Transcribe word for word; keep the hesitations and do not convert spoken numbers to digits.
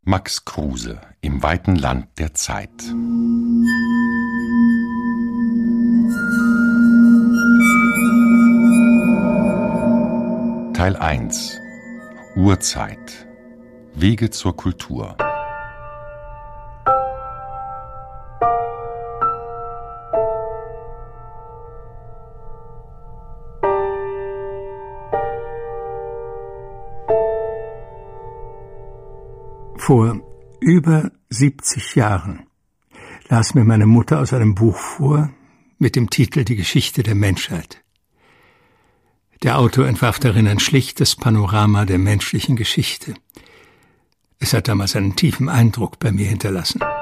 Max Kruse im weiten Land der Zeit. Teil eins. Urzeit. Wege zur Kultur. Vor über siebzig Jahren las mir meine Mutter aus einem Buch vor mit dem Titel Die Geschichte der Menschheit. Der Autor entwarf darin ein schlichtes Panorama der menschlichen Geschichte. Es hat damals einen tiefen Eindruck bei mir hinterlassen.